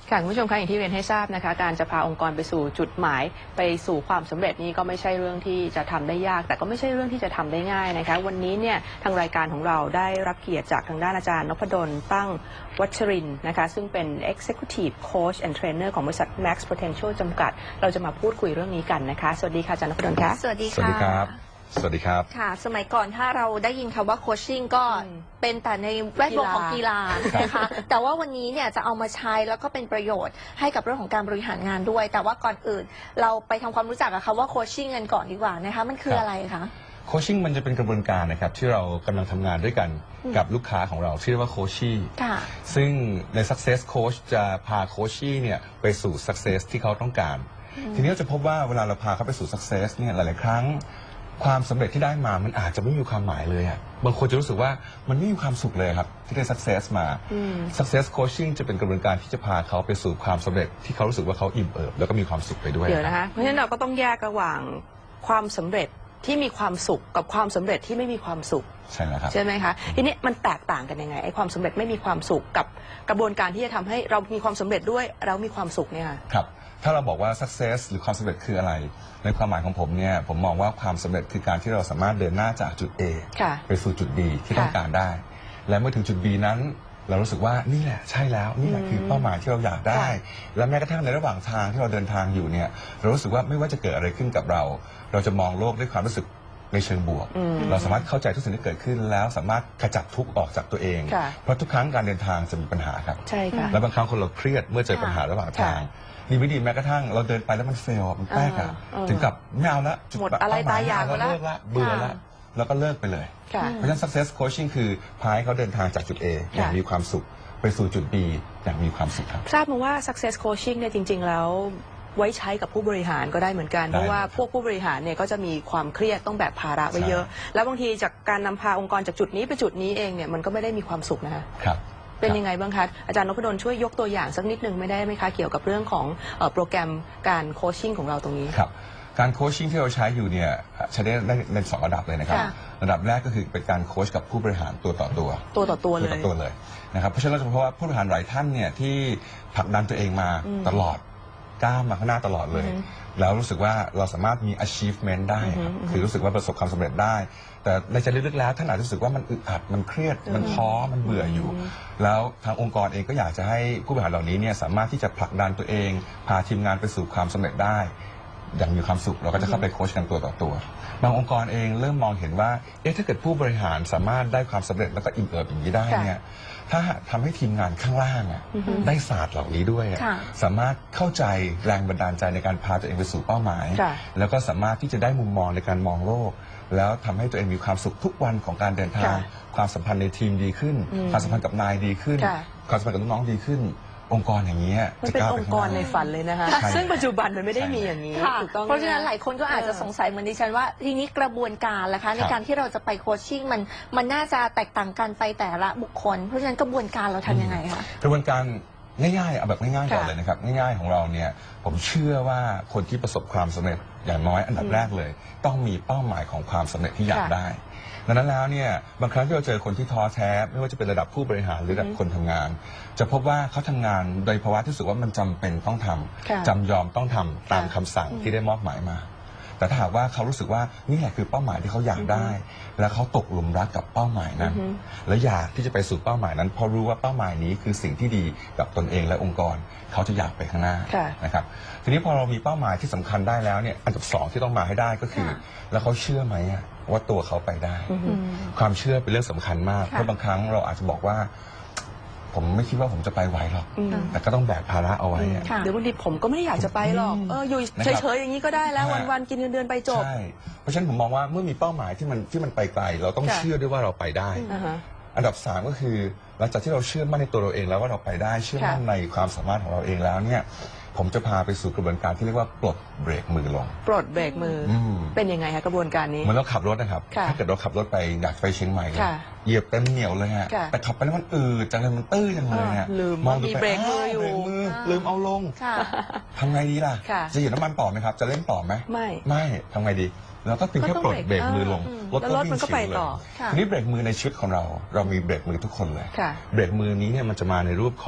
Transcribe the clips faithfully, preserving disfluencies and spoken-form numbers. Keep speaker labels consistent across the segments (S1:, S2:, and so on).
S1: ค่ะคุณผู้ชมคะอย่างที่เรียนให้ทราบนะคะการจะพาองค์กรไปสู่จุดหมายไปสู่ความสำเร็จนี้ก็ไม่ใช่เรื่องที่จะทำได้ยากแต่ก็ไม่ใช่เรื่องที่จะทำได้ง่ายนะคะวันนี้เนี่ยทางรายการของเราได้รับเกียรติจากทางด้านอาจารย์นพดลตั้งวัชรินทร์นะคะซึ่งเป็น Executive Coach and Trainer ของบริษัท Max Potential จำกัดเราจะมาพูดคุยเรื่องนี้กันนะคะสวัสดีค่ะอาจารย์นพดลค่ะ
S2: สวัสดีค่ะ
S3: สวัสดีครับสวัสดีครับ
S2: ค่ะสมัยก่อนถ้าเราได้ยินคำว่าโคชชิ่งก็เป็นแต่ในแวดวงของกีฬานะคะแต่ว่าวันนี้เนี่ยจะเอามาใช้แล้วก็เป็นประโยชน์ให้กับเรื่องของการบริหารงานด้วยแต่ว่าก่อนอื่นเราไปทำความรู้จักกับคำว่าโคชชิ่งกันก่อนดีกว่านะคะมันคืออะไรคะ
S3: โคชชิ่งมันจะเป็นกระบวนการนะครับที่เรากำลังทำงานด้วยกันกับลูกค้าของเราที่เรียกว่าโคชชี่ซึ่งใน Success Coach จะพาโคชชี่เนี่ยไปสู่ Success ที่เขาต้องการทีนี้เราจะพบว่าเวลาเราพาเขาไปสู่ Success เนี่ยหลายๆครั้งความสำเร็จที่ได้มามันอาจจะไม่มีความหมายเลยอ่ะบางคนจะรู้สึกว่ามันไม่มีความสุขเลยครับที่ได้ success มา success coaching จะเป็นกระบวนการที่จะพาเขาไปสู่ความสำเร็จที่เขารู้สึกว่าเขาอิ่มเอิบแล้วก็มีความสุขไปด้วย
S1: เดี๋ยวนะคะเพราะฉะนั้นเราก็ต้องแยกระหว่างความสำเร็จที่มีความสุขกับความสำเร็จที่ไม่มีความสุข
S3: ใช่แล้วครับ
S1: ใช่ไหมคะทีนี้มันแตกต่างกันยังไงไอ้ความสำเร็จไม่มีความสุขกับกระบวนการที่จะทำให้เรามีความสำเร็จด้วยเรามีความสุขเนี่ยค่ะ
S3: ครับถ้าเราบอกว่า success หรือความสำเร็จคืออะไรในความหมายของผมเนี่ยผมมองว่าความสำเร็จคือการที่เราสามารถเดินหน้าจากจุด A ไปสู่จุด B ที่ต้องการได้และเมื่อถึงจุด B นั้นเรารู้สึกว่านี่แหละใช่แล้วนี่แหละคือเป้าหมายที่เราอยากได้และแม้กระทั่งในระหว่างทางที่เราเดินทางอยู่เนี่ยเรารู้สึกว่าไม่ว่าจะเกิดอะไรขึ้นกับเราเราจะมองโลกด้วยความรู้สึกในเชิงบวกเราสามารถเข้าใจทุกสิ่งที่เกิดขึ้นแล้วสามารถขจัดทุกข์ออกจากตัวเองเพราะทุกครั้งการเดินทางจะมีปัญหาครับ
S1: ใช่ค่ะ
S3: และบางครั้งคนเราเครียดเมื่อเจอปัญหาระหว่างทางดีไม่ดีแม้กระทั่งเราเดินไปแล้วมันเฟลมันแป๊กอะถึงกับไม่เอาละ
S1: หมดอะไรตายอยาก
S3: แล้วเลิกละเบื่อละแล้วก็เลิกไปเลยเพราะฉะนั้น success coaching คือพาให้เขาเดินทางจากจุด A อย่างมีความสุขไปสู่จุด B อย่างมีความสุขครับ
S1: ทราบมาว่า success coaching เนี่ยจริงๆแล้วไว้ใช้กับผู้บริหารก็ได้เหมือนกันเพราะว่าพวกผู้บริหารเนี่ยก็จะมีความเครียดต้องแบกภาระไว้เยอะแล้วบางทีจากการนำพาองค์กรจากจุดนี้ไปจุดนี้เองเนี่ยมันก็ไม่ได้มีความสุขนะคะ
S3: ครับ
S1: เป็นยังไงบ้างคะอาจารย์นพดลช่วยยกตัวอย่างสักนิดหนึ่งไม่ได้ไหมคะเกี่ยวกับเรื่องของโปรแกรมการโคชชิ่งของเราตรงนี้
S3: ครับการโคชชิ่งที่เราใช้อยู่เนี่ยใช้ได้ในสองระดับเลยนะครับระดับแรกก็คือเป็นการโคชกับผู้บริหารตัวต่อตัว
S1: ตัวต่อตัวเลย
S3: ตัวต่อตัวเลยนะครับเพราะฉะนั้นเราจะพบว่าผู้บริหารหลายท่านเนี่ยที่ผลักดันตัวเองมาตลอดก้าวมาข้างหน้าตลอดเลยแล้วรู้สึกว่าเราสามารถมี achievement ได้คือรู้สึกว่าประสบความสำเร็จได้แต่ในใจลึกๆแล้วท่านอาจจะรู้สึกว่ามันอึดอัดมันเครียดมันท้อมันเบื่ออยู่แล้วทางองค์กรเองก็อยากจะให้ผู้บริหารเหล่านี้เนี่ยสามารถที่จะผลักดันตัวเองพาทีมงานไปสู่ความสำเร็จได้อย่างมีความสุขเราก็จะเข้าไปโค้ชกันตัวต่อตัวบางองค์กรเองเริ่มมองเห็นว่าเอ๊ะถ้าเกิดผู้บริหารสามารถได้ความสำเร็จแล้วก็อิ่มเอิบอย่างนี้ได้เนี่ยถ้าทำให้ทีมงานข้างล่างอ่ะได้ศาสตร์เหล่านี้ด้วยสามารถเข้าใจแรงบันดาลใจในการพาตัวเองไปสู่เป้าหมายแล้วก็สามารถที่จะได้มุมมองในการมองโลกแล้วทำให้ตัวเองมีความสุขทุกวันของการเดินทางความสัมพันธ์ในทีมดีขึ้นความสัมพันธ์กับนายดีขึ้นความสัมพันธ์กับน้องๆดีขึ้นองค์กรอย่างนี้
S1: จะเป็นองค์กรในฝันเลยนะคะซึ่งปัจจุบันมันไม่ได้มีอย่างนี้ถูกต้อง
S2: เพราะฉะนั้นหลายคนก็อาจจะสงสัยเหมือนดิฉันว่าทีนี้กระบวนการล่ะคะในการที่เราจะไปโคชชิ่งมันมันน่าจะแตกต่างกันไปแต่ละบุคคลเพราะฉะนั้นกระบวนการเราทำยังไงคะ
S3: กระบวนการง่ายๆเอาแบบง่ายๆก่อนเลยนะครับง่ายๆของเราเนี่ยผมเชื่อว่าคนที่ประสบความสำเร็จอย่างน้อยอันดับแรกเลยต้องมีเป้าหมายของความสำเร็จที่อยากได้ดังนั้นแล้วเนี่ยบางครั้งที่เราเจอคนที่ท้อแท้ไม่ว่าจะเป็นระดับผู้บริหารหรือระดับคนทำงานจะพบว่าเขาทำงานโดยภาวะที่รู้สึกว่ามันจำเป็นต้องทำจำยอมต้องทำตามคำสั่งที่ได้มอบหมายมาแต่ถ้าหากว่าเขารู้สึกว่านี่แหละคือเป้าหมายที่เขาอยากได้แล้วเขาตกหลุมรักกับเป้าหมายนั้นและอยากที่จะไปสู่เป้าหมายนั้นเพราะรู้ว่าเป้าหมายนี้คือสิ่งที่ดีกับตนเองและองค์กรเขาจะอยากไปข้างหน้านะครับทีนี้พอเรามีเป้าหมายที่สำคัญได้แล้วเนี่ยอันดับสองที่ต้องมาให้ได้ก็คือแล้วเขาเชื่อไหมว่าตัวเขาไปได้ความเชื่อเป็นเรื่องสำคัญมากเพราะบางครั้งเราอาจจะบอกว่าผมไม่คิดว่าผมจะไปไหวหรอกแต่ก็ต้องแบกภาระเอาไว้
S1: เดี๋ยวบางทีผมก็ไม่ได้อยากจะไปหรอกเอออยู่เฉยๆอย่างนี้ก็ได้แล้ววันๆกินเงินเดือนไปจบ
S3: ใช่เพราะฉะนั้นผมมองว่าเมื่อมีเป้าหมายที่มันที่มันไปไกลเราต้องเชื่อด้วยว่าเราไปได้อันดับสามก็คือหลังจากที่เราเชื่อมั่นในตัวเราเองแล้วว่าเราไปได้เชื่อมั่นในความสามารถของเราเองแล้วเนี่ยผมจะพาไปสู่กระบวนการที่เรียกว่าปลดเบรกมือลง
S1: ปลดเบรกมือเป็นยังไงคะกระบวนการนี้
S3: เหมือนเราขับรถนะครับถ้าเกิดเราขับรถไปอยากไปเชียงใหม่เลยเหยียบเต็มเหนียวเลยฮะแต่ขับไปแล้วมันอืดจังเลยมันตื้อจังเลยฮะ
S1: มองดูไปเบรกมืออยู่
S3: ลืมเอาลงทำไงดีล่ะจะเหยียบน้ำมันต่อไหมครับจะเล่นต่อไหม
S1: ไม่
S3: ไม่ทำไงดีเราก็เพียงแค่ปลดเบรกมือลง
S1: รถก็วิ่งไปต่อ
S3: ทีนี้เบรกมือในชีวิตของเราเรามีเบรกมือทุกคนเลยเบรกมือนี้เนี่ยมันจะมาในรูปของ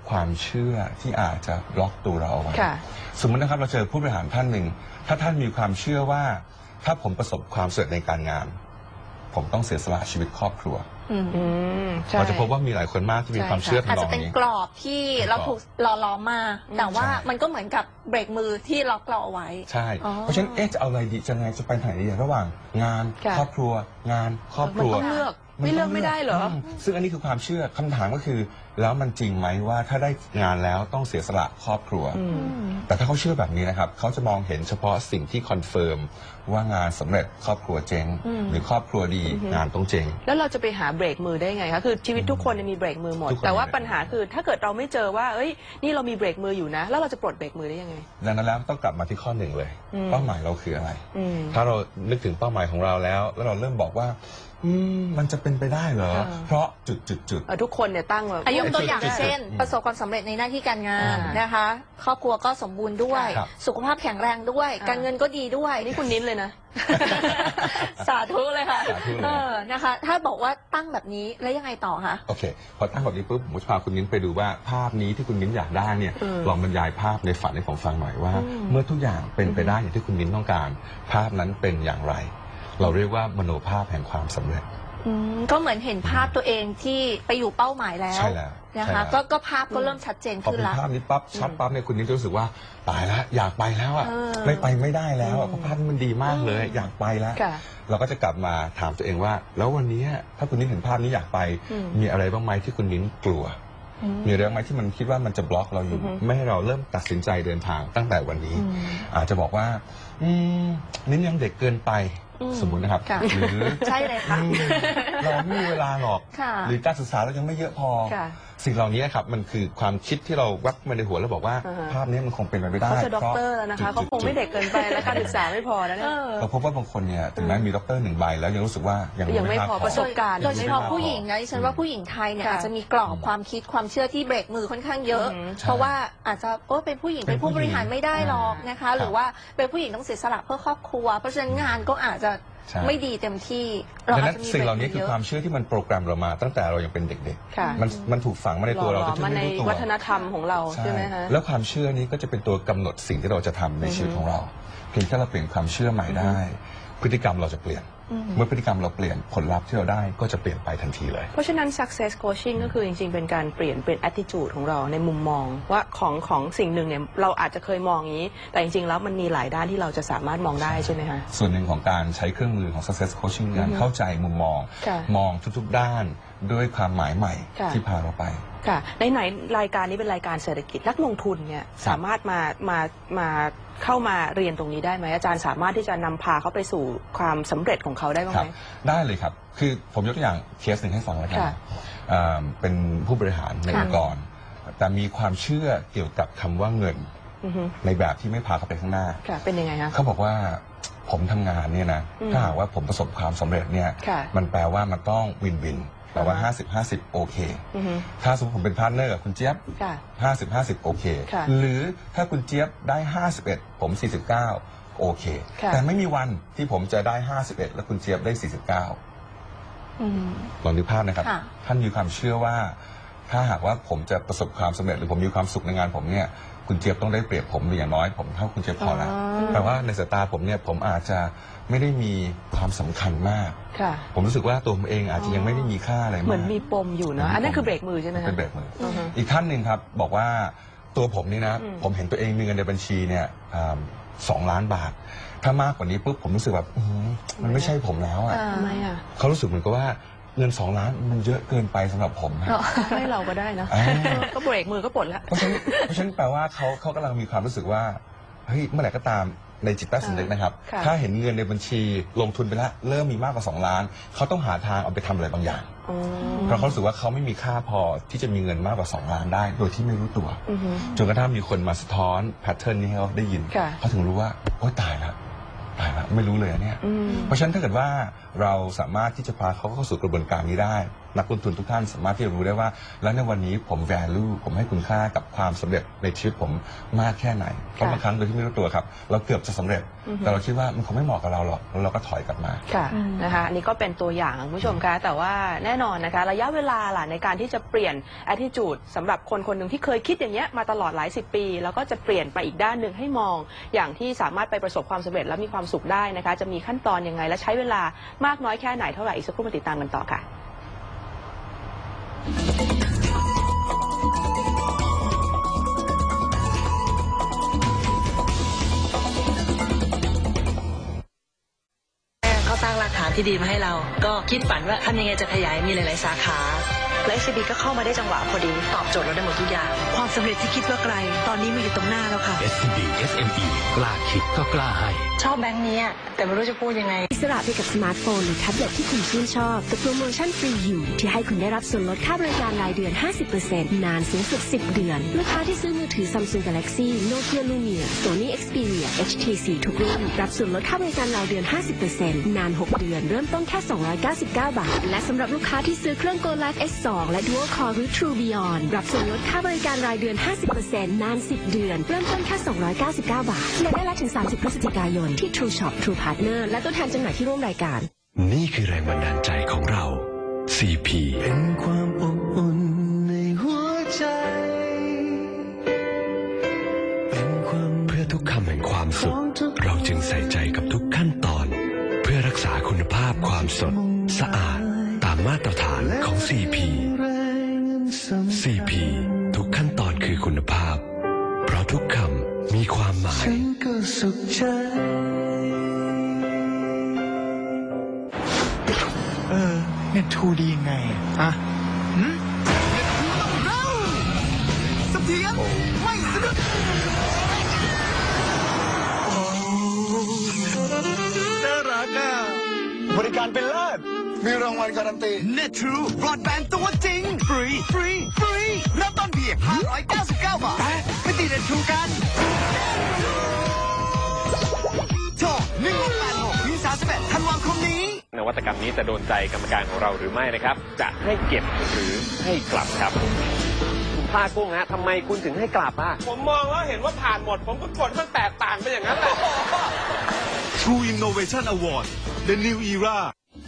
S3: ความเชื่อที่อาจจะบล็อกตัวเราเอาไว้
S1: ค่ะ
S3: สมมตินะครับเราเจอผู้บริหารท่านหนึ่งถ้าท่านมีความเชื่อว่าถ้าผมประสบความสำเร็จในการงาน ผมต้องเสียสละชีวิตครอบครัว
S2: อืม
S1: อืมใช่
S3: เราจะพบว่ามีหลายคนมากที่มี
S1: ใช่
S3: ความเชื่อ
S2: อาจ
S3: ทำนอ
S2: จะ
S3: ง
S2: เป็น
S3: นี้
S2: กรอบที่เราถูกหล่อล้อมมา
S1: อืม
S2: แต่ว่า
S3: ใช่
S2: มันก็เหมือนกับเบรกมือที่ล็อกเราเอาไว้
S3: ใช่
S2: อ๋อ
S3: เพราะฉะนั้นเอ๊ะจะเอาอะไรดีจะไงจะไปไหนดีระหว่างงาน
S1: ค่ะ
S3: ครอบครัว งานครอบค
S1: มัน
S3: รัว
S1: ต้องเลือกไม่เลือกไม่ได้เหรอ
S3: มซึ่งอันนี้คือความเชื่อคำถามก็คือ แล้วมันจริงไหมว่าถ้าได้งานแล้วต้องเสียสละครอบครัว
S1: อืม
S3: แต่ถ้าเขาเชื่อแบบนี้นะครับเขาจะมองเห็นเฉพาะสิ่งที่คอนเฟิร์มว่างานสำเร็จครอบครัวเจ๊ง
S2: อืม
S3: หรือครอบครัวดี
S1: อือฮึ
S3: งานต้องเจ๊ง
S1: แล้วเราจะไปหาเบรกมือได้ไงคะคือชีวิตทุกคนเนี่ยมีเบรกมือหมด
S3: ทุกคน
S1: แต่ว่า
S3: มีเบรก
S1: ปัญหาคือถ้าเกิดเราไม่เจอว่า เอ้ย นี่เรามีเบรกมืออยู่นะ แล้วเราจะปลดเบรกมือได้ยังไง
S3: ดังนั้นแล้วต้องกลับมาที่ข้อหนึ่งเลย
S1: อืม
S3: เป้าหมายเราคืออะไร
S1: อืม
S3: ถ้าเรานึกถึงเป้าหมายของเราแล้ว แล้วเราเริ่มบอกว่า อืมมันจะเป็นไปได้เหรอ
S1: อ่า
S3: เพราะจุดจุดจุด
S1: เอ่อทุกคนเนี่ยตั้งแบบ
S2: อายกตัวอย่าง
S3: จุดๆ
S2: เช่น
S3: อืม
S2: ประสบความสำเร็จในหน้าที่การงาน
S1: อ่าน
S2: นะคะ ครอบครัวก็สมบูรณ์ด้วย
S3: ครับ
S2: สุขภาพแข็งแรงด้วย
S1: อ่า
S2: การเงินก็ดีด้วย
S1: นี่คุณนิ้นเลยนะ
S2: สาธุเลยค่ะ
S3: สาธุเลย
S2: เออนะคะ ถ้าบอกว่าตั้งแบบนี้แล้วยังไงต่อคะ
S3: โอเค พอตั้งแบบนี้ปุ๊บผมจะพาคุณนิ้นไปดูว่าภาพนี้ที่คุณนิ้นอยากได้เนี่ย
S1: อืม
S3: ลองบรรยายภาพในฝันให้ผมฟังหน่อยว่า
S1: อืม
S3: เมื่อทุกอย่างเป็นไปได้อย่างที่คุณนิ้นต้องการ ภาพนั้นเป็นอย่างไร เราเรียกว่ามโนภาพแห่งความสำเร็จ
S2: อืมก็เหมือนเห็นภาพตัวเองที่ไปอยู่เป้าหมายแล้ว
S3: ใช่แล้ว
S2: นะ
S3: ใช่
S2: คะ
S3: แล้ว
S2: ก็ก็ภาพก็เริ่มชัดเจน
S3: พอ
S2: ขึ้น
S3: เป็น
S2: ละ
S3: ภาพนี้ปั๊บชัดปั๊บเนี่ยคุณนิ้นจะรู้สึกว่าตายแล้วอยากไปแล้วอ่ะ
S2: เออ
S3: ไม่ไปไม่ได้แล้วอะ
S1: อืม
S3: เพราะภาพนี้มันดีมากเลย อยากไปแล้ว
S1: ค่ะ
S3: เราก็จะกลับมาถามตัวเองว่า แล้ววันนี้ถ้าคุณนิ้นเห็นภาพนี้อยากไป
S1: อืม
S3: มีอะไรบ้างไหมที่คุณนิ้นกลัว
S2: อืม
S3: มีอะไรบ้างไหมที่มันคิดว่ามันจะบล็อกเราอยู่
S1: อือฮึ
S3: ไม่ให้เราเริ่มตัดสินใจเดินทางตั้งแต่วันนี้
S2: อืม
S3: อาจจะบอกว่า อืมนิ้นยังเด็กเกินไป
S2: อืม
S3: สมมุตินะครับ
S1: ค่ะ
S3: หรือ
S2: ใช่เลยค่ะ
S3: อืมเราไม่มีเวลาหรอก
S2: ค่ะ
S3: หรือการศึกษาเรายังไม่เยอะพอ
S1: ค่ะ
S3: สิ่งเหล่านี้ครับมันคือความคิดที่เราวัดมาในหัวแล้วบอกว่า
S1: อ่าฮะ
S3: ภาพนี้มันคงเป็นไปไม่ได้
S1: เขาจะด็อกเตอร์แล้วนะคะ
S3: พ
S1: เขา
S3: รา
S1: คงไม่เด็กเกินไปและการศึกษาไม่พอนะ
S2: เอ
S1: เนี่ย
S2: อ
S3: เราพบว่าบางคนเนี่ยถึงแม้มีด็อกเตอร์หนึ่งใบแล้วยังรู้สึกว่ายัง
S1: ยังไม่
S3: าก
S1: พอประสบการณ์
S2: โดยเฉพาะผู้หญิงนะดิฉันว่าผู้หญิงไทยเนี่ย
S1: ค่ะ
S2: อาจจะมีกรอบความคิดความเชื่อที่เบรกมือค่อนข้างเยอะ
S1: อือหือ
S2: เพราะว่าอาจจะโอ้เป็นผู้หญิง
S3: เป็
S2: เป็น น
S3: ผู้
S2: ผู้บริหารไม่ได้หรอกนะคะ
S3: ครับ
S2: หรือว่าเป็นผู้หญิงต้องเสียสละเพื่อครอบครัว เพราะฉะนั้นงานก็อาจจะ
S3: ใช่
S2: ไม่ดีเต็มที่
S3: ดัง
S2: อาจ
S3: นั้น
S2: จะมี
S3: สิ่งเหล่านี้
S2: บรก
S3: คือ
S2: มื
S3: ความเชื่อที่มันโปรแกรมเรามาตั้งแต่เรายังเป็นเด็ก
S1: ค่ะ
S3: ๆ มันมันถูกฝังมาในตัวเรา
S1: หล่อ
S3: โดยที่
S1: มา
S3: ไม่
S1: ใน
S3: รู้ตัว
S1: วัฒนธรรมของเราใช่ไหมฮะ
S3: แล้วความเชื่อนี้ก็จะเป็นตัวกำหนดสิ่งที่เราจะทำในชีวิตของเรา เพียงแค่เราเปลี่ยนความเชื่อใหม่ได้ พฤติกรรมเราจะเปลี่ยน
S2: อืม
S3: เมื่อพฤติกรรมเราเปลี่ยนผลลัพธ์ที่เราได้ก็จะเปลี่ยนไปทันทีเลย
S1: เพราะฉะนั้น success coaching ก็คือจริงๆ เป็นการเปลี่ยนเป็น attitude ของเราในมุมมองว่าของของสิ่งหนึ่งเนี่ยเราอาจจะเคยมองอย่างนี้ แต่จริงๆ แล้วมันมีหลายด้านที่เราจะสามารถมองได้ใช่ไหมคะ
S3: ส่วนหนึ่งของการใช้เครื่องมือของ success coaching การเข้าใจมุมมอง
S1: ค่ะ
S3: มองทุกๆด้านด้วยความหมายใหม่
S1: ค่ะ
S3: ที่พาเราไป
S1: ค่ะในไหนๆรายการนี้เป็นรายการเศรษฐกิจนักลงทุนเนี่ยสามารถมามามาเข้ามาเรียนตรงนี้ได้ไหมอาจารย์สามารถที่จะนำพาเขาไปสู่ความสำเร็จของเขาได้บ้าง
S3: ครั
S1: ไห
S3: บ
S1: ม
S3: ได้เลยครับ คือผมยกตัวอย่างเคสหนึ่งให้ฟังแล้วกัน
S1: ค่ะ
S3: อ่าเป็นผู้บริหารใน
S2: ค่ะ
S3: องค์กร แต่มีความเชื่อเกี่ยวกับคำว่าเงิน
S1: อือฮึ
S3: ในแบบที่ไม่พาเขาไปข้างหน้า
S1: ค่ะเป็นยังไงคะ
S3: เขาบอกว่าผมทำงานเนี่ยนะ
S1: อืม
S3: ถ้าหากว่าผมประสบความสำเร็จเนี่ย
S1: ค่ะ
S3: มันแปลว่ามันต้องวินวินแปลว่า
S1: อ่าฮะ
S3: ห้าสิบห้าสิบโอเค
S1: อือฮึ
S3: ถ้าสมมติผมเป็นพาร์ทเนอร์กับคุณเจี๊ยบ
S1: ค่ะ
S3: ห้าสิบ ห้าสิบโอเค
S1: ค่ะ
S3: หรือถ้าคุณเจี๊ยบได้ห้าสิบเอ็ดผมสี่สิบเก้าโอเค
S1: ค่ะ
S3: แต่ไม่มีวันที่ผมจะได้ห้าสิบเอ็ดแล้วคุณเจี๊ยบได้สี่สิบเก้า
S2: อืม
S3: ลองนึกภาพนะครับ
S2: ค่ะ
S3: ท่านมีความเชื่อว่า ถ้าหากว่าผมจะประสบความสำเร็จหรือผมมีความสุขในงานผมเนี่ยคุณเจี๊ยบต้องได้เปรียบผมหรืออย่างน้อยผมเท่าคุณเจี๊ยบพอแล้ว
S1: อ๋อ
S3: แปลว่าในสายตาผมเนี่ยผมอาจจะไม่ได้มีความสำคัญมาก
S1: ค่ะ
S3: ผมรู้สึกว่าตัวผมเองอาจจะยังไม่ได้มีค่าอะไรมาก
S1: เหมือนมีปมอยู่เนอะอันนั้นคือเบรกมือใช่ไหมคะ
S3: เป็นเบรกมือ
S1: อือฮึ
S3: อีกท่านหนึ่งครับบอกว่าตัวผมนี่นะ
S1: อืม
S3: ผมเห็นตัวเองมีเงินในบัญชีเนี่ยอ่าสองล้านบาท ถ้ามากกว่านี้ปุ๊บผมรู้สึกแบบอื้อหือมันไม่ใช่ผมแล้วอ่ะ
S2: อ่า
S1: ทำไมอ่ะ
S3: เขารู้สึกเหมือนกับว่าเงินสองล้านมันเยอะเกินไปสำหรับผมนะ
S1: ให้เราก็ได้นะ
S3: อ่า
S1: เออก็เบรกมือก็ปลดแล้ว
S3: เพราะฉะนั้นเพราะฉะนั้นแปลว่าเขาเขากำลังมีความรู้สึกว่าเฮ้ยเมื่อไหร่ก็ตามในจิตใต้สำนึกนะครับ
S1: ค่ะ
S3: ถ้าเห็นเงินในบัญชีลงทุนไปแล้วเริ่มมีมากกว่าสองล้านเขาต้องหาทางเอาไปทำอะไรบางอย่าง
S1: อ๋อ
S3: เพราะเขารู้สึกว่าเขาไม่มีค่าพอที่จะมีเงินมากกว่าสองล้านได้ โดยที่ไม่รู้ตัว
S1: อือฮึ
S3: จนกระทั่งมีคนมาสะท้อนแพทเทิร์นนี้ให้เขาได้ยิน
S1: ค่ะ
S3: เขาถึงรู้ว่าโอ๊ยตายละตายละไม่รู้เลยอะเนี่ย
S1: อืม
S3: เพราะฉะนั้นถ้าเกิดว่าเราสามารถที่จะพาเขาเข้าสู่กระบวนการนี้ได้นักลงทุนทุกท่านสามารถที่จะรู้ได้ว่าแล้วในวันนี้ผม value ผมให้คุณค่ากับความสำเร็จในชีวิตผมมากแค่ไหนเพราะบางครั้งโดยที่ไม่รู้ตัวครับเราเกือบจะสำเร็จแต่เราคิดว่ามันคงไม่เหมาะกับเราหรอกแล้วเราก็ถอยกลับมา
S1: ค่ะนะคะอันนี้ก็เป็นตัวอย่างคุณผู้ชมคะแต่ว่าแน่นอนนะคะระยะเวลาล่ะในการที่จะเปลี่ยน attitude สำหรับคนคนหนึ่งที่เคยคิดอย่างเงี้ยมาตลอดหลายสิบปีแล้วก็จะเปลี่ยนไปอีกด้านหนึ่งให้มองอย่างที่สามารถไปประสบความสำเร็จและมีความสุขได้นะคะจะมีขั้นตอนยังไงและใช้เวลามากน้อยแค่ไหนเท่าไหร่อีกสักครู่มาติดตามกันต่อค่ะ
S4: เขาสร้างรากฐานที่ดีมาให้เราก็คิดฝันว่าทำยังไงจะขยายมีหลายๆสาขาและ เอส ซี บี ก็เข้ามาได้จังหวะพอดีตอบโจทย์เราได้หมดทุกอย่างความสำเร็จที่คิดว่าไกลตอนนี้มาอยู่ตรงหน้าแล้วค่ะ
S5: เอส ซี บี เอส เอ็ม อี กล้าคิดก็กล้าให้
S4: ชอบแบงค์นี้แต่ไม่รู้จะพูดยังไง
S6: อิสระไปกับสมาร์ทโฟนหรือแท็บเล็ตที่คุณชื่นชอบกับโปรโมชั่นฟรีอยู่ที่ให้คุณได้รับส่วนลดค่าบริการรายเดือน ห้าสิบเปอร์เซ็นต์ นานสูงสุดสิบเดือนลูกค้าที่ซื้อมือถือ Samsung Galaxy Nokia Lumia Sony Xperia เอช ที ซี ทุกรุ่นรับส่วนลดค่าบริการรายเดือน ห้าสิบเปอร์เซ็นต์ นานหกเดือนเริ่มต้นแค่สองร้อยเก้าสิบเก้าบาทและสำหรับลูกค้าที่ซื้อเครื่อง Go Live เอส ทู และ Dual Core หรือ True Beyond รับส่วนลดค่าบริการรายเดือน ห้าสิบเปอร์เซ็นต์ นานสิบเดือนเริ่มต้นแค่สองร้อยเก้าสิบเก้าบาทและได้รับถึงสามสิบพฤศจิกายนที่ True Shop True Partner และตัวแทนจำหน่ายที่ร่วมรายการ
S5: นี่คือแรงบันดาลใจของเรา ซี พี
S7: เป็นความอบอุ่นในหัวใจเป็นความ
S5: เพื่อทุกคำแห่งความสุขเราจึงใส่ใจกับทุกขั้นตอนเพื่อรักษาคุณภาพความสดสะอาดตามมาตรฐานของ ซี พี ซี พี ทุกขั้นตอนคือคุณภาพเพราะทุกคำมีความหมาย
S7: ฉันก็สุขใจ
S8: เออเน็ตทูดียังไงอะหืมเน็ตทูต้องเร็วเสถียรไม่สะดุดน่ารักอ่ะบริการเป็นเลิศมีรางวัลการันตีเน็ตทูบรอดแบนด์ตัวจริงฟรีฟรีฟรีเริ่มต้นเพียงห้าร้อยเก้าสิบเก้าบาทไปติดเน็ตทูกันโทรหนึ่งหกแปดหกถึงสามสิบเอ็ดธันวาคมนี้
S9: นวัตกรรมนี้จะโดนใจกรรมการของเราหรือไม่นะครับจะให้เก็บหรือให้กลับครับคุณพลากุ้งฮะทำไมคุณถึงให้กลับอ่ะ
S10: ผมมองแล้วเห็นว่าผ่านหมดผมก็กดมันแตกต่างไปอย่างนั้นแหละ
S11: True Innovation Award The New Era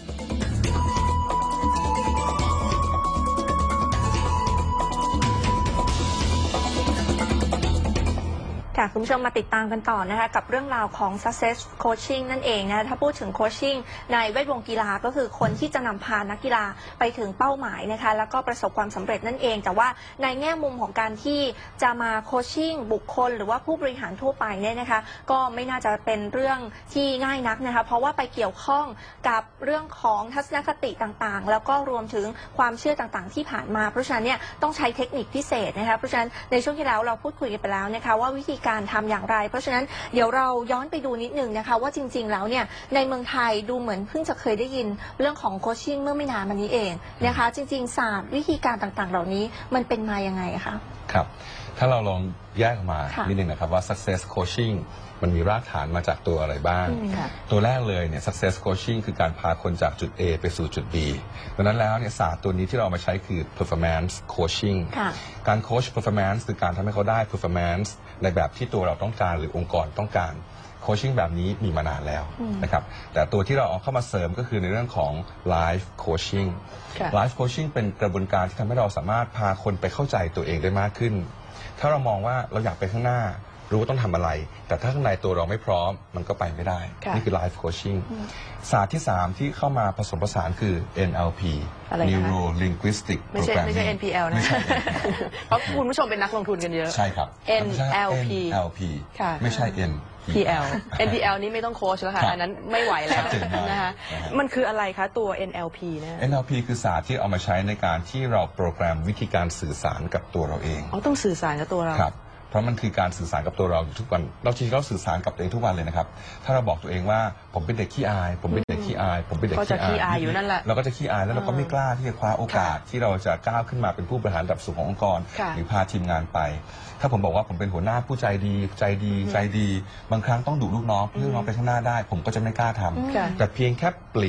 S2: ค่ะคุณผู้ชมมาติดตามกันต่อนะคะกับเรื่องราวของ success coaching นั่นเองนะถ้าพูดถึง coaching ในแวดวงกีฬาก็คือคนที่จะนำพานักกีฬาไปถึงเป้าหมายนะคะแล้วก็ประสบความสำเร็จนั่นเองแต่ว่าในแง่มุมของการที่จะมา coaching บุคคลหรือว่าผู้บริหารทั่วไปเนี่ยนะคะก็ไม่น่าจะเป็นเรื่องที่ง่ายนักนะคะเพราะว่าไปเกี่ยวข้องกับเรื่องของทัศนคติต่างๆแล้วก็รวมถึงความเชื่อต่างๆที่ผ่านมาเพราะฉะนั้นเนี่ยต้องใช้เทคนิคพิเศษนะคะเพราะฉะนั้นในช่วงที่แล้วเราพูดคุยกันไปแล้วนะคะว่าวิธีการทำอย่างไรเพราะฉะนั้นเดี๋ยวเราย้อนไปดูนิดนึงนะคะว่าจริงๆแล้วเนี่ยในเมืองไทยดูเหมือนเพิ่งจะเคยได้ยินเรื่องของโคชชิ่งเมื่อไม่นานมานี้เองนะคะจริงๆศาสตร์วิธีการต่างๆเหล่านี้มันเป็นมายังไงคะ
S3: ครับถ้าเราลองแยกออกมานิดนึงนะครับว่า success coaching มันมีรากฐานมาจากตัวอะไรบ้างตัวแรกเลยเนี่ย success coaching คือการพาคนจากจุด A ไปสู่จุด B ดังนั้นแล้วเนี่ยศาสตร์ตัวนี้ที่เรามาใช้คือ performance coaching การโค้ช performance คือการทำให้เขาได้ performance ในแบบที่ตัวเราต้องการหรือองค์กรต้องการโคชชิ่งแบบนี้มีมานานแล้วนะครับแต่ตัวที่เราเอาเข้ามาเสริมก็คือในเรื่องของ life coaching life coaching เป็นกระบวนการที่ทำให้เราสามารถพาคนไปเข้าใจตัวเองได้มากขึ้นถ้าเรามองว่าเราอยากไปข้างหน้ารู้ว่าต้องทำอะไรแต่ถ้าข้างในตัวเราไม่พร้อมมันก็ไปไม่ได้นี่คือ life coaching ศาสตร์ที่สามที่เข้ามาผสมผสานคือ เอ็น แอล พี Neuro Linguistic
S1: ไม่ใช่ไม่ใช่ เอ็น พี แอล นะเพราะคุณผู้ชมเป็นนักลงทุนกันเยอะ
S3: ใช่ครับ
S1: เอ็น แอล พี
S3: ไม่ใช่ N
S1: พี แอล เอ็น พี แอล นี่ไม่ต้องโค้ชแล้วค่ะอันนั้นไม่ไหวแล้วนะคะมันคืออะไรคะตัว เอ็น แอล พี นะ
S3: เอ็น แอล พี คือศาสตร์ที่เอามาใช้ในการที่เราโปรแกรมวิธีการสื่อสารกับตัวเราเอง
S1: อ๋อต้องสื่อสารกับตัวเรา
S3: ครับเพราะมันคือการสื่อสารกับตัวเราอยู่ทุกวันเราจริงๆเราสื่อสารกับตัวเองทุกวันเลยนะครับถ้าเราบอกตัวเองว่าผมเป็นเด็กขี้อายผมเป็นเด็กขี้อายผมเป็นเด็กขี้
S1: อายอยู่นั่นแหละ
S3: เราก็จะขี้อายแล้วเราก็ไม่กล้าที่จะคว้าโอกาสที่เราจะก้าวขึ้นมาเป็นผู้บริหารระดับสูงขององค์กรหรือพาทีมงานไปถ้าผมบอกว่าผมเป็นหัวหน้าผู้ใจดีใจดีใจดีบางครั้งต้องดุลูกน้องเพื่อน้องไปข้างหน้าได้ผมก็จะไม่กล้าทำแต่เพียงแค่เปลี่ยน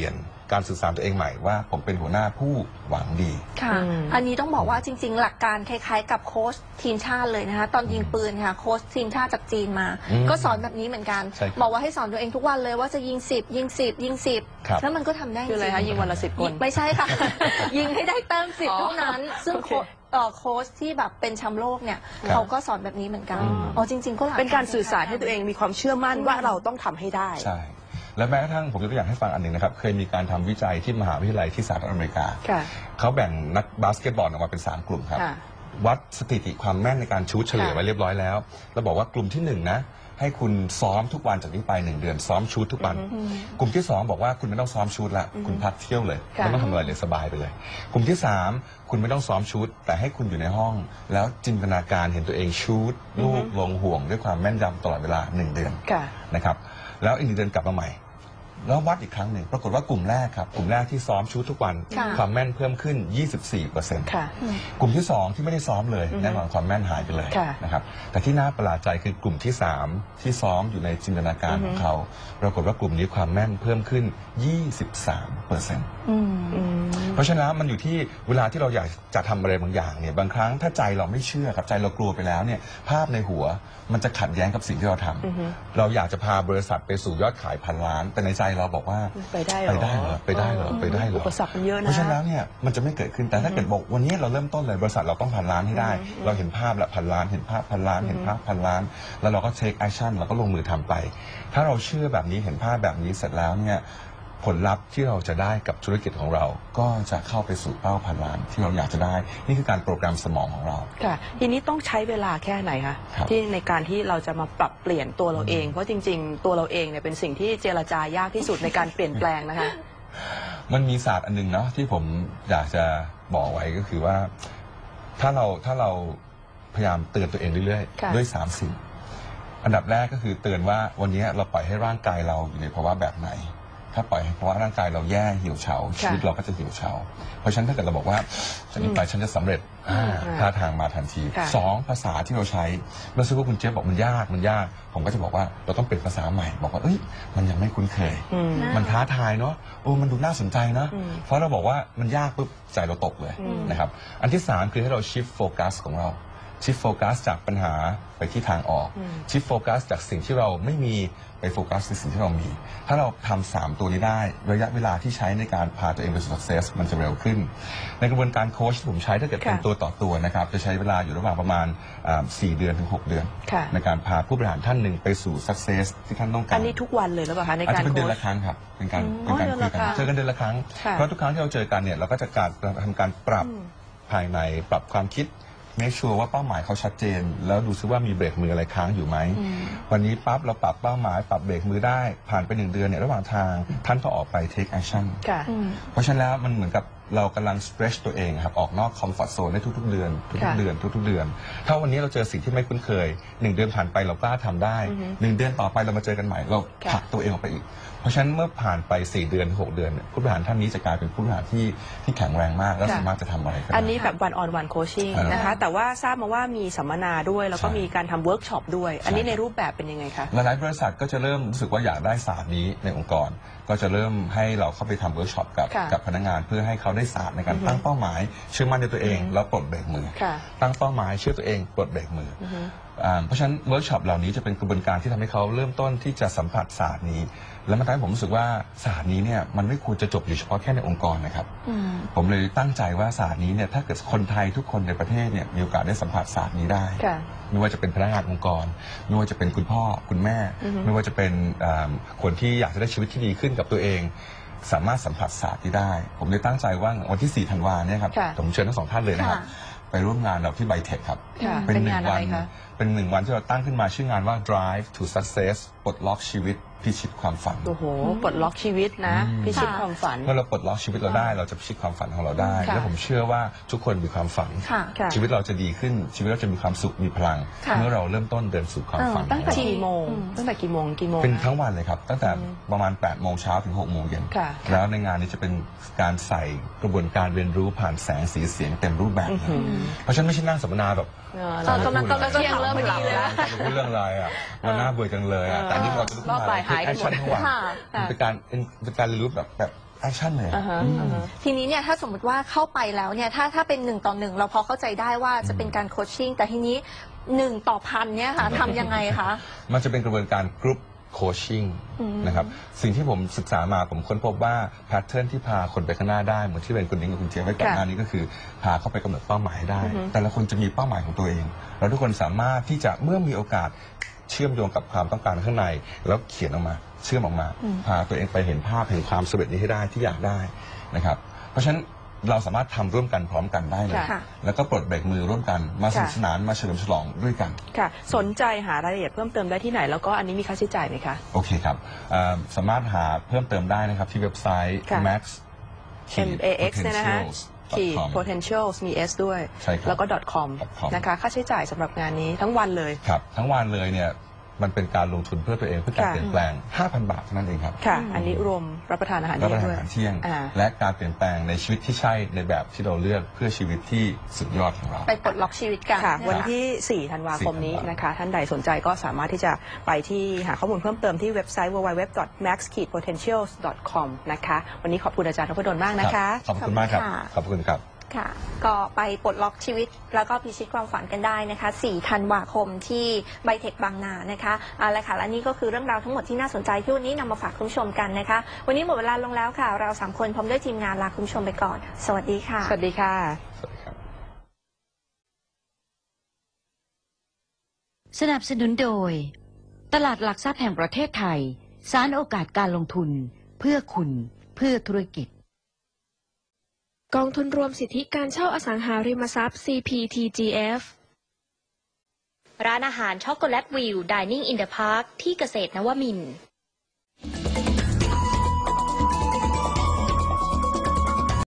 S3: การสื่อสารตัวเองใหม่ว่าผมเป็นหัวหน้าผู้หวังดี
S2: ค่ะอันนี้ต้องบอกว่าจริง ๆ หลักการคล้ายๆ กับโค้ชทีมชาติเลยนะคะตอนยิงปืนค่ะโค้ชทีมชาติจากจีนมา ก็สอนแบบนี้เหมือนกันบอกว่าให้สอนตัวเองทุกวันเลยว่าจะยิงสิบยิงสิบยิงสิบแล้วมันก็ทำได้จริง
S1: คืออะไรคะยิงวันละสิบคน
S2: ไม่ใช่ค่ะ ยิงให้ได้แต้มสิบเท่านั้นซึ่งโค้ชที่แบบเป็นแชมป์โลกเนี่ยเขาก็สอนแบบนี้เหมือนกันอ๋อจริงๆก็
S1: เป็นการสื่อสารให้ตัวเองมีความเชื่อมั่นว่าเราต้องทำให้ได้
S3: ใช่และแม้กระทั่งผมยกตัวอย่างให้ฟังอันหนึ่งนะครับเคยมีการทำวิจัยที่มหาวิทยาลัยที่สหรัฐอเมริกาเขาแบ่งนักบาสเกตบอลออกมาเป็นสามกลุ่มครับวัดสถิติความแม่นในการชูตเฉลี่ยไว้เรียบร้อยแล้วแล้วบอกว่ากลุ่มที่หนึ่งนะให้คุณซ้อมทุกวันจากนี้ไปหนึ่งเดือนซ้อมชูตทุกวันกลุ่มที่สองบอกว่าคุณไม่ต้องซ้อมชูตละคุณพักเที่ยวเลยไม่ต้องทำอะไรเลยสบายไปเลยกลุ่มที่สามคุณไม่ต้องซ้อมชูตแต่ให้คุณอยู่ในห้องแล้วจินตนาการเห็นตัวเองชูตลูกลงห่วงด้วยความแม่นยำตลอดเวลาหนึ่งเดือนนะครับแล้วอีกหนึ่งเดือนกลับมาใหม่แล้ววัดอีกครั้งหนึ่งปรากฏว่ากลุ่มแรกครับกลุ่มแรกที่ซ้อมชูตทุกวันความแม่นเพิ่มขึ้น ยี่สิบสี่เปอร์เซ็นต์ กลุ่มที่สองที่ไม่ได้ซ้อมเลยแน่นอนความแม่นหายไปเลยนะครับแต่ที่น่าประหลาดใจคือกลุ่มที่สามที่ซ้อมอยู่ในจินตนาการของเขาปรากฏว่ากลุ่มนี้ความแม่นเพิ่มขึ้น ยี่สิบสามเปอร์เซ็นต์ เพราะฉะนั้นมันอยู่ที่เวลาที่เราอยากจะทำอะไรบางอย่างเนี่ยบางครั้งถ้าใจเราไม่เชื่อกับใจเรากลัวไปแล้วเนี่ยภาพในหัวมันจะขัดแย้งกับสิ่งที่เราทำเราอยากจะพาบริษัทไปสู่ยอดขายพันล้านแต่ในใจเราบอกว่า
S1: ไปได้เหรอ
S3: ไปได้เหรอไปได้เหรอไปได้เหรอ
S1: อุปสรรคมันเยอะนะ
S3: เพราะฉะนั้นแล้วเนี่ยมันจะไม่เกิดขึ้นแต่ถ้าเกิดบอกวันนี้เราเริ่มต้นเลยบริษัทเราต้องพันล้านให้ได้เราเห็นภาพละพันล้านเห็นภาพพันล้านเห็นภาพพันล้านแล้วเราก็ take action เราก็ลงมือทำไปถ้าเราเชื่อแบบนี้เห็นภาพแบบนี้เสร็จแล้วเนี่ยผลลัพธ์ที่เราจะได้กับธุรกิจของเราก็จะเข้าไปสู่เป้าพันล้านที่เราอยากจะได้นี่คือการโปรแกรมสมองของเรา
S1: ค่ะทีนี้ต้องใช้เวลาแค่ไหนคะที่ในการที่เราจะมาปรับเปลี่ยนตัวเราเองเพราะจริงๆตัวเราเองเนี่ยเป็นสิ่งที่เจรจายากที่สุดในการเปลี่ยนแปลงนะคะ
S3: มันมีศาสตร์อันนึงเนาะที่ผมอยากจะบอกไว้ก็คือว่าถ้าเราถ้าเราพยายามเตือนตัวเองเรื่อยๆด้วยสามสิ่งอันดับแรกก็คือเตือนว่าวันนี้เราปล่อยให้ร่างกายเราอยู่ในภาวะแบบไหนถ้าปล่อยให้ภาวะร่างกายเราแย่เหี่ยวเฉาชีวิตเราก็จะเหี่ยวเฉาเพราะฉะนั้นถ้าเกิดเราบอกว่าจากนี้ไปฉันจะสำเร็จท่าทางมาทันทีสองภาษาที่เราใช้เมื่อสักครู่คุณเจฟบอกมันยากมันยากผมก็จะบอกว่าเราต้องเป็นภาษาใหม่บอกว่าเอ้ยมันยังไม่คุ้นเคยมันท้าทายเนาะโอ้มันดูน่าสนใจนะเพราะเราบอกว่ามันยากปุ๊บใจเราตกเลยนะครับอันที่สามคือให้เราชิฟโฟกัสของเราชิฟโฟกัสจากปัญหาไปที่ทางออกชิฟโฟกัสจากสิ่งที่เราไม่มีไปโฟกัสในสิ่งที่เรามีถ้าเราทำสามตัวนี้ได้ระยะเวลาที่ใช้ในการพาตัวเองไปสู่ success มันจะเร็วขึ้นในกระบวนการโค้ชที่ผมใช้ถ้าเกิดเป็นตัวต่อตัวนะครับจะใช้เวลาอยู่ระหว่างประมาณสี่เดือนถึงหกเดือนในการพาผู้บริหารท่านหนึ่งไปสู่ success ที่ท่านต้องการ
S1: อันนี้ทุกวันเลยหรือเปล่าคะในการโค้ช
S3: อาจจะเป็นเดือนละครั้งครับเป็นการเป็นการคุยกันเจอกันเดือนละครั้งเพราะทุกครั้งที่เราเจอกันเนี่ยเราก็จะการทำการปรับภายในปรับความคิดเมคชัวร์ว่าเป้าหมายเขาชัดเจนแล้วดูซิว่ามีเบรกมืออะไรค้างอยู่ไหมวันนี้ปั๊บเราปรับเป้าหมายปรับเบรกมือได้ผ่านไปหนึ่งเดือนเนี่ยระหว่างทางท่านก็ออกไป take action เพราะฉะนั้นแล้วมันเหมือนกับเรากำลัง stretch ตัวเองครับออกนอก comfort zone ได้ทุกๆเดือนทุกๆเดือนทุกๆเดือนถ้าวันนี้เราเจอสิ่งที่ไม่คุ้นเคยหนึ่งเดือนผ่านไปเรากล้าทำได้หนึ่งเดือนต่อไปเรามาเจอกันใหม่เราผลักตัวเองออกไปอีกเพราะฉะนั้นเมื่อผ่านไปสี่เดือนหกเดือนผู้บริหารท่านนี้จะกลายเป็นผู้บริหารที่ที่แข็งแรงมากและสามารถจะทำอะไรก็ได้
S1: อันนี้แบบ one on one coaching นะคะแต่ว่าทราบมาว่ามีสัมมนาด้วยแล้วก็มีการทำเวิร์กช็อปด้วยอันนี้ในรูปแบบเป็นยังไงคะ
S3: หลายบริษัทก็จะเริ่มรู้สึกว่าอยากได้ศาสตร์นี้ในองค์กรก็จะเริ่มให้เราเข้าไปทำเวิร์กช็อปกับกับพนักงานเพื่อให้เขาได้ศาสตร์ในการตั้งเป้าหมายเชื่อมั่นในตัวเองแล้วปลดเบรกมือตั้งเป้าหมายเชื่อตัวเองปลดเบรกมือเพราะฉะนั้นเวิร์กช็อปเหล่านี้จะเป็นกระบวนการที่ทำให้เขาเริ่มต้นที่จะสัมผัสศาสตร์นี้แล้วมันทำให้ผมรู้สึกว่าศาสตร์นี้เนี่ยมันไม่ควรจะจบอยู่เฉพาะแค่ในองค์กรนะครับผมเลยตั้งใจว่าศาสตร์นี้เนี่ยถ้าเกิดคนไทยทุกคนในประเทศเนี่ยมีโอกาสได้สัมผัสศาสตร์นี้ได้ไม่ว่าจะเป็นพนักงานองค์กรไม่ว่าจะเป็นคุณพ่อคุณแม่ไม่ว่าจะเป็นคนที่อยากจะได้ชีวิตที่ดีขึ้นกับตัวเองสามารถสัมผัสศาสตร์ที่ได้ผมเลยตั้งใจว่าวันที่สี่ธันวาเนี่ยครับผมเชิญทั้งสองท่านเลยนะครับไปร่วมงานเราที่ไบเทคครับ
S1: เป็นหนึ่งวัน
S3: เป็นหนึ่งวันที่เราตั้งขึ้นมาชื่องานว่า drive to success ปลดล็อกชีวิตพิชิตความฝัน
S1: โอ้โหปลดล็อกชีวิตนะพิชิตความฝัน
S3: เมื่อเราปลดล็อกชีวิตเราได้เราจะพิชิตความฝันของเราได้และผมเชื่อว่าทุกคนมีความฝันชีวิตเราจะดีขึ้นชีวิตเราจะมีความสุขมีพลังเมื่อเราเริ่มต้นเดินสู่ความฝัน
S1: ตั้งแต่กี่โมงตั้งแต่กี่โมงกี่โมง
S3: เป็นทั้งวันเลยครับตั้งแต่ประมาณแปดโมงเช้าถึงหกโมงเย็นแล้วในงานนี้จะเป็นการใส่กระบวนการเรียนรู้ผ่านแสงสีเสียงเต็มรูปแบบเพราะฉะนั้นไม่ใช่นั่งสัมมนาแบบ
S1: ตอนกำลังกำลังเที่ยงเริ่มหลับแล้ว
S3: พูดเรื่องอะไรอ่ะมันน่าเบื่อจังเลยอ่ะแต่นี่เราจะลุกขึ้นมาแอคชั่นทั้งวันเป็นการเป็นการเรียนรู้แบบแบบแอคชั่นเลย
S1: อ่าฮะ
S3: อืม
S1: อ่าฮะ
S2: ทีนี้เนี่ยถ้าสมมติว่าเข้าไปแล้วเนี่ยถ้าถ้าเป็นหนึ่งต่อหนึ่งเราพอเข้าใจได้ว่าจะเป็นการโคชชิ่งแต่ทีนี้หนึ่งต่อพันเนี่ยค่ะทำยังไงคะ
S3: มันจะเป็นกระบวนการกรุ๊ปโคชชิ่ง
S2: อืม
S3: นะครับสิ่งที่ผมศึกษามาผมค้นพบว่าแพทเทิร์นที่พาคนไปข้างหน้าได้เหมือนที่เป็นคุณนิ้งกับคุณเจี๊ยบไว้ก่อนหน้านี้ก็คือพาเข้าไปกำหนดเป้าหมายให้ได้ แต่ละคนจะมีเป้าหมายของตัวเองแล้วทุกคนสามารถที่จะเมื่อมีโอกาสเชื่อมโยงกับความต้องการข้างในแล้วเขียนออกมาเชื่อมออกมา พาตัวเองไปเห็นภาพเห็นความสำเร็จนี้ให้ได้ที่อยากได้นะครับเพราะฉะนั้นเราสามารถทำร่วมกันพร้อมกันได้เลย
S1: ค่ะ
S3: แล้วก็ปลดเบรกมือร่วมกันมาสนุกสนานมาเฉลิมฉลองด้วยกัน
S1: ค่ะสนใจหารายละเอียดเพิ่มเติมได้ที่ไหนแล้วก็อันนี้มีค่าใช้จ่ายไหมคะ
S3: โอเคครับเอ่อสามารถหาเพิ่มเติมได้นะครับที่เว็บไซต์
S1: ค่ะ
S3: max
S1: M A X เนี่ยนะคะขีด potentials มี S ด้วย
S3: ใช่ครับ
S1: แล้วก็ .com
S3: .com
S1: นะคะค่าใช้จ่ายสำหรับงานนี้ทั้งวันเลย
S3: ครับทั้งวันเลยเนี่ยมันเป็นการลงทุนเพื่อตัวเองเพื่อการ
S1: ค่ะ
S3: เปลี่ยนแปลง ห้าพัน บาทเท่านั้นเองครับ
S1: ค่ะ อันนี้รวมรับประทานอาหาร
S3: รับ
S1: เย็
S3: ป
S1: น
S3: ระทาน
S1: ด้วย
S3: อาหารเที่ยง
S1: อ่า
S3: และการเปลี่ยนแปลงในชีวิตที่ใช่ในแบบที่เราเลือกเพื่อชีวิตที่สุดยอดของเรา
S2: ไปปลดล็อกชีวิตกัน
S1: ค่ะ
S2: นะคะ
S1: วันที่ สี่ ธันวาคมนี้นะคะ ท่านใดสนใจก็สามารถที่จะไปที่หาข้อมูลเพิ่มเติมที่เว็บไซต์ ดับเบิลยู ดับเบิลยู ดับเบิลยู ดอท แม็กซ์ พอเทนเชียลส์ ดอท คอม นะคะ วันนี้ขอบคุณอาจารย์นพดลมากนะคะ
S3: ขอบคุณมากครับ
S2: ค่ะ
S3: ขอบคุณครับ
S2: ค่ะก็ไปปลดล็อกชีวิตแล้วก็พิชิตความฝันกันได้นะคะ สี่ ธันวาคมที่ไบเทคบางนานะคะเอาละค่ะและนี่ก็คือเรื่องราวทั้งหมดที่น่าสนใจที่วันนี้นำมาฝากคุณผู้ชมกันนะคะ วันนี้หมดเวลาลงแล้วค่ะ เราสามคนพร้อมด้วยทีมงานลาคุณผู้ชมไปก่อน สวัสดีค่ะ
S1: สวัสดีค่ะ
S12: สนับสนุนโดย ตลาดหลักทรัพย์แห่งประเทศไทยสานโอกาสการลงทุนเพื่อคุณเพื่อธุรกิจ
S6: กองทุนรวมสิทธิการเช่าอสังหาริมทรัพย์ ซี พี ที จี เอฟ
S13: ร้านอาหารช็อกโกแลตวิว Dining in the Park ที่เกษตรนวมินทร์